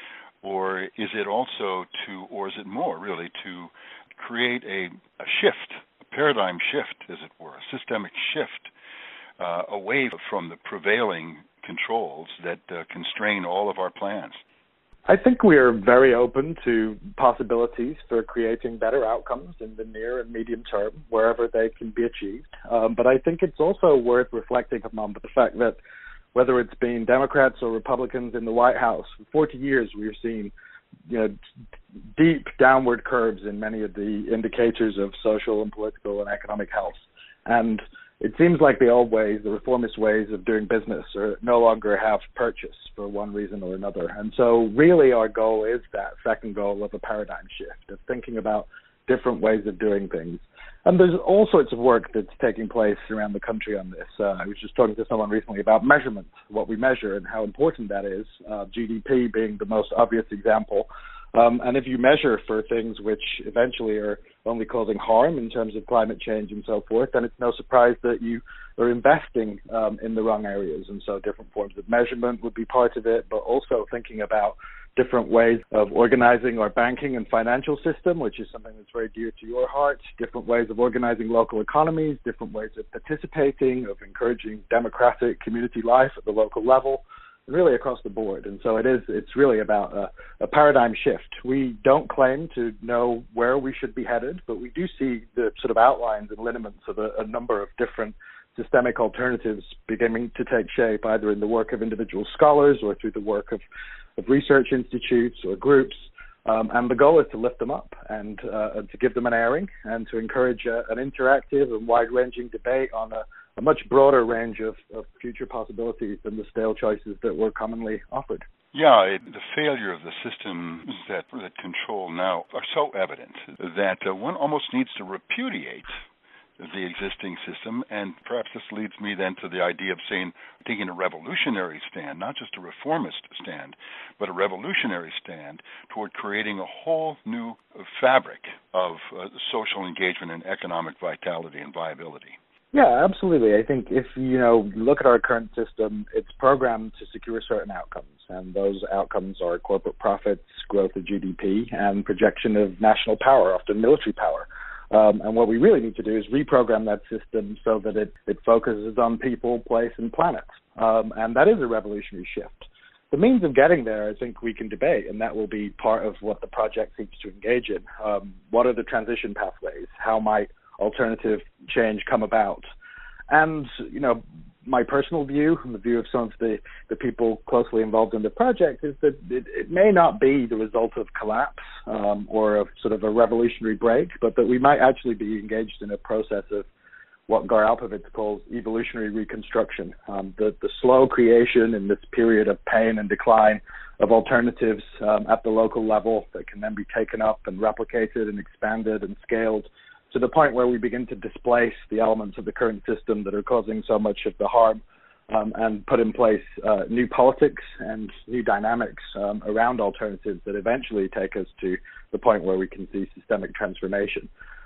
or is it also to, or is it more really to create a, a shift, a paradigm shift, as it were, a systemic shift uh, away from the prevailing controls that uh, constrain all of our plans? I think we are very open to possibilities for creating better outcomes in the near and medium term, wherever they can be achieved. Um, but I think it's also worth reflecting upon the fact that whether it's been Democrats or Republicans in the White House, for forty years we've seen, you know, deep downward curves in many of the indicators of social and political and economic health. And it seems like the old ways, the reformist ways of doing business are no longer have purchase for one reason or another. And so really our goal is that second goal of a paradigm shift, of thinking about different ways of doing things. And there's all sorts of work that's taking place around the country on this. Uh, I was just talking to someone recently about measurement, what we measure and how important that is, uh, G D P being the most obvious example. Um, and if you measure for things which eventually are only causing harm in terms of climate change and so forth, then it's no surprise that you are investing um, in the wrong areas. And so different forms of measurement would be part of it, but also thinking about different ways of organizing our banking and financial system, which is something that's very dear to your heart, different ways of organizing local economies, different ways of participating, of encouraging democratic community life at the local level, really across the board. And so it is, it's really about a, a paradigm shift. We don't claim to know where we should be headed, but we do see the sort of outlines and lineaments of a, a number of different systemic alternatives beginning to take shape, either in the work of individual scholars or through the work of, of research institutes or groups. Um, and the goal is to lift them up and, uh, and to give them an airing and to encourage uh, an interactive and wide-ranging debate on a, a much broader range of, of future possibilities than the stale choices that were commonly offered. Yeah, it, the failure of the systems that, that control now are so evident that uh, one almost needs to repudiate the existing system, and perhaps this leads me then to the idea of saying, taking a revolutionary stand, not just a reformist stand, but a revolutionary stand toward creating a whole new fabric of uh, social engagement and economic vitality and viability. Yeah, absolutely. I think if you know look at our current system, it's programmed to secure certain outcomes, and those outcomes are corporate profits, growth of G D P, and projection of national power, often military power. Um, and what we really need to do is reprogram that system so that it, it focuses on people, place, and planet. Um, and that is a revolutionary shift. The means of getting there, I think we can debate, and that will be part of what the project seeks to engage in. Um, what are the transition pathways? How might alternative change come about? And, you know, my personal view, and the view of some of the, the people closely involved in the project, is that it, it may not be the result of collapse um, or a sort of a revolutionary break, but that we might actually be engaged in a process of what Gar Alpovitz calls evolutionary reconstruction, um, the, the slow creation in this period of pain and decline of alternatives um, at the local level that can then be taken up and replicated and expanded and scaled to the point where we begin to displace the elements of the current system that are causing so much of the harm, um, and put in place uh, new politics and new dynamics um, around alternatives that eventually take us to the point where we can see systemic transformation.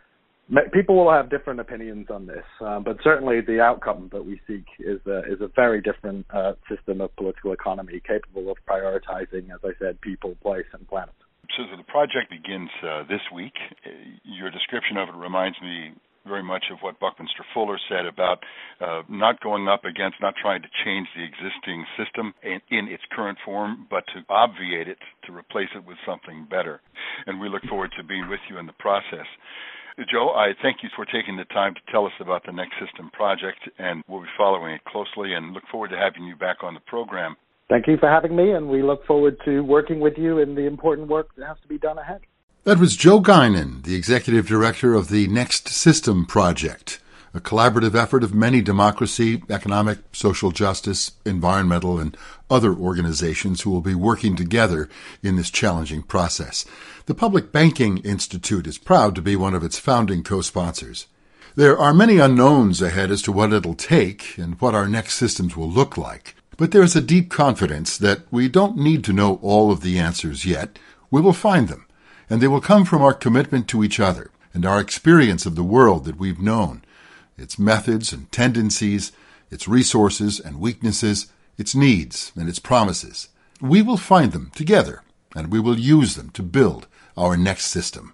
People will have different opinions on this, uh, but certainly the outcome that we seek is a, is a very different uh, system of political economy capable of prioritizing, as I said, people, place, and planet. So the project begins uh, this week. Your description of it reminds me very much of what Buckminster Fuller said about uh, not going up against, not trying to change the existing system in, in its current form, but to obviate it, to replace it with something better. And we look forward to being with you in the process. Joe, I thank you for taking the time to tell us about the Next System project, and we'll be following it closely and look forward to having you back on the program. Thank you for having me, and we look forward to working with you in the important work that has to be done ahead. That was Joe Guinan, the Executive Director of the Next System project, a collaborative effort of many democracy, economic, social justice, environmental, and other organizations who will be working together in this challenging process. The Public Banking Institute is proud to be one of its founding co-sponsors. There are many unknowns ahead as to what it'll take and what our next systems will look like, but there is a deep confidence that we don't need to know all of the answers yet. We will find them, and they will come from our commitment to each other and our experience of the world that we've known, its methods and tendencies, its resources and weaknesses, its needs and its promises. We will find them together, and we will use them to build our next system.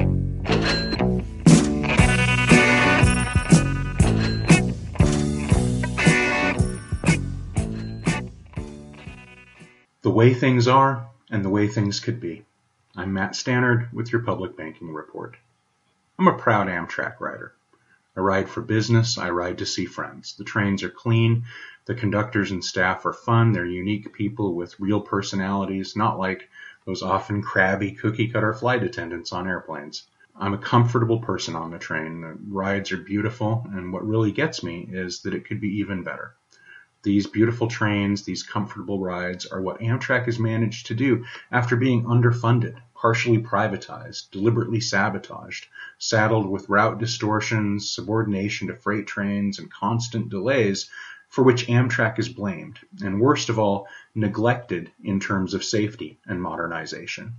The way things are and the way things could be. I'm Matt Stannard with your Public Banking Report. I'm a proud Amtrak rider. I ride for business, I ride to see friends. The trains are clean, the conductors and staff are fun, they're unique people with real personalities, not like those often crabby cookie-cutter flight attendants on airplanes. I'm a comfortable person on the train. The rides are beautiful, and what really gets me is that it could be even better. These beautiful trains, these comfortable rides are what Amtrak has managed to do after being underfunded, partially privatized, deliberately sabotaged, saddled with route distortions, subordination to freight trains, and constant delays for which Amtrak is blamed, and worst of all, neglected in terms of safety and modernization.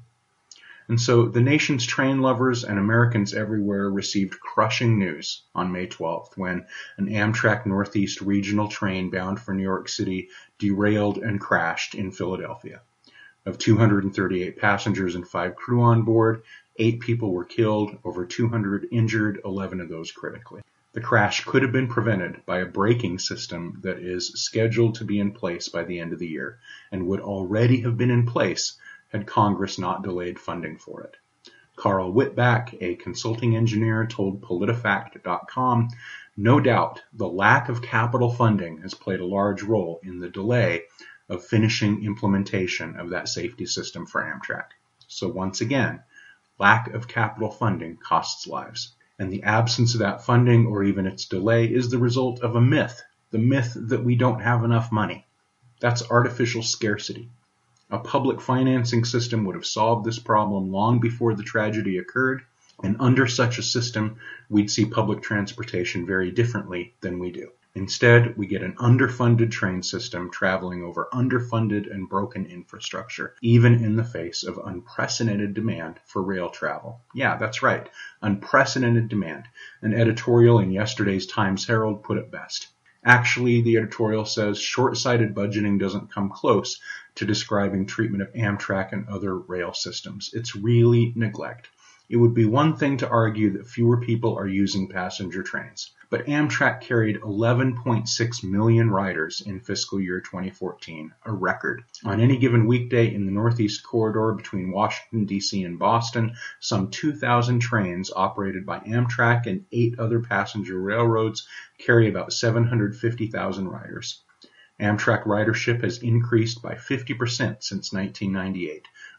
And so the nation's train lovers and Americans everywhere received crushing news on May twelfth when an Amtrak Northeast regional train bound for New York City derailed and crashed in Philadelphia. Of two hundred thirty-eight passengers and five crew on board, eight people were killed, over two hundred injured, eleven of those critically. The crash could have been prevented by a braking system that is scheduled to be in place by the end of the year and would already have been in place had Congress not delayed funding for it. Carl Whitback, a consulting engineer, told PolitiFact dot com, no doubt the lack of capital funding has played a large role in the delay of finishing implementation of that safety system for Amtrak. So once again, lack of capital funding costs lives. And the absence of that funding or even its delay is the result of a myth, the myth that we don't have enough money. That's artificial scarcity. A public financing system would have solved this problem long before the tragedy occurred, and under such a system, we'd see public transportation very differently than we do. Instead, we get an underfunded train system traveling over underfunded and broken infrastructure, even in the face of unprecedented demand for rail travel. Yeah, that's right, unprecedented demand. An editorial in yesterday's Times Herald put it best. Actually, the editorial says short-sighted budgeting doesn't come close to describing treatment of Amtrak and other rail systems. It's really neglect. It would be one thing to argue that fewer people are using passenger trains, but Amtrak carried eleven point six million riders in fiscal year twenty fourteen, a record. On any given weekday in the Northeast Corridor between Washington, D C and Boston, some two thousand trains operated by Amtrak and eight other passenger railroads carry about seven hundred fifty thousand riders. Amtrak ridership has increased by fifty percent since nineteen ninety-eight,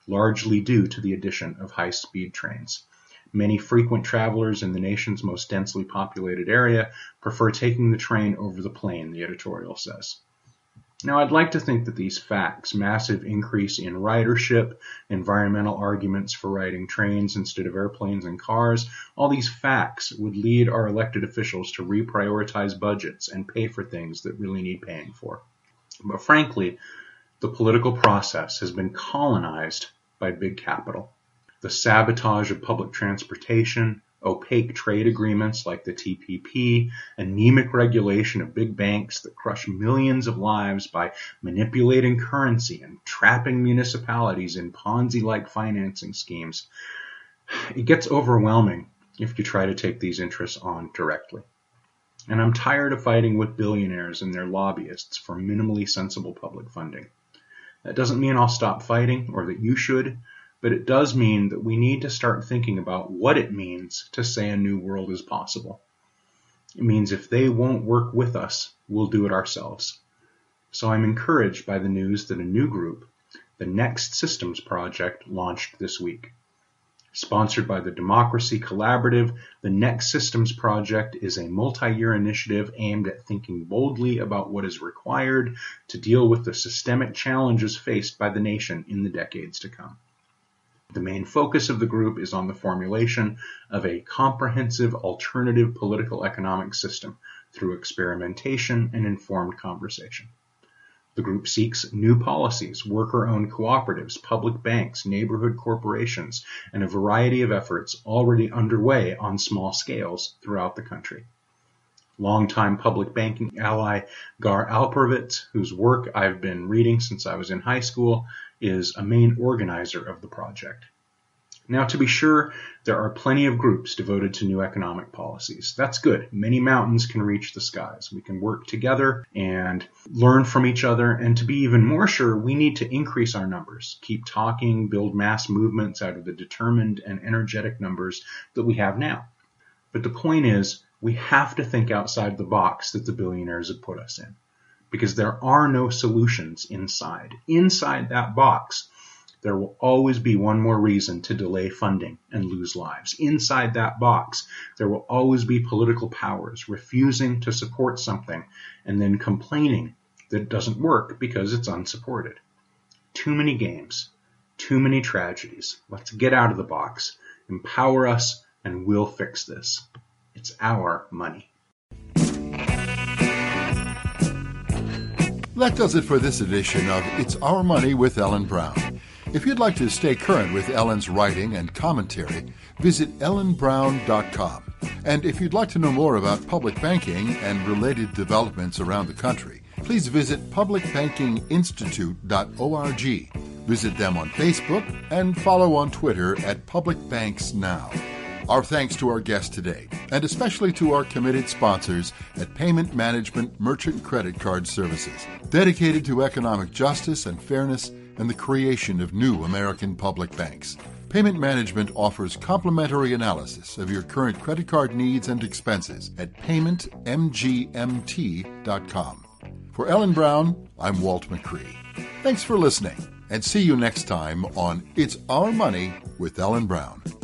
largely due to the addition of high-speed trains. Many frequent travelers in the nation's most densely populated area prefer taking the train over the plane, the editorial says. Now, I'd like to think that these facts, massive increase in ridership, environmental arguments for riding trains instead of airplanes and cars, all these facts would lead our elected officials to reprioritize budgets and pay for things that really need paying for. But frankly, the political process has been colonized by big capital. The sabotage of public transportation, opaque trade agreements like the T P P, anemic regulation of big banks that crush millions of lives by manipulating currency and trapping municipalities in Ponzi-like financing schemes. It gets overwhelming if you try to take these interests on directly. And I'm tired of fighting with billionaires and their lobbyists for minimally sensible public funding. That doesn't mean I'll stop fighting or that you should, but it does mean that we need to start thinking about what it means to say a new world is possible. It means if they won't work with us, we'll do it ourselves. So I'm encouraged by the news that a new group, the Next Systems Project, launched this week. Sponsored by the Democracy Collaborative, the Next Systems Project is a multi-year initiative aimed at thinking boldly about what is required to deal with the systemic challenges faced by the nation in the decades to come. The main focus of the group is on the formulation of a comprehensive alternative political economic system through experimentation and informed conversation. The group seeks new policies, worker-owned cooperatives, public banks, neighborhood corporations, and a variety of efforts already underway on small scales throughout the country. Longtime public banking ally Gar Alperovitz, whose work I've been reading since I was in high school, is a main organizer of the project. Now, to be sure, there are plenty of groups devoted to new economic policies. That's good. Many mountains can reach the skies. We can work together and learn from each other. And to be even more sure, we need to increase our numbers, keep talking, build mass movements out of the determined and energetic numbers that we have now. But the point is, we have to think outside the box that the billionaires have put us in, because there are no solutions inside. Inside that box, there will always be one more reason to delay funding and lose lives. Inside that box, there will always be political powers refusing to support something and then complaining that it doesn't work because it's unsupported. Too many games, too many tragedies. Let's get out of the box, empower us, and we'll fix this. It's our money. That does it for this edition of It's Our Money with Ellen Brown. If you'd like to stay current with Ellen's writing and commentary, visit ellen brown dot com. And if you'd like to know more about public banking and related developments around the country, please visit public banking institute dot org. Visit them on Facebook and follow on Twitter at Public Banks Now. Our thanks to our guest today, and especially to our committed sponsors at Payment Management Merchant Credit Card Services, dedicated to economic justice and fairness and the creation of new American public banks. Payment Management offers complimentary analysis of your current credit card needs and expenses at payment m g m t dot com. For Ellen Brown, I'm Walt McCree. Thanks for listening, and see you next time on It's Our Money with Ellen Brown.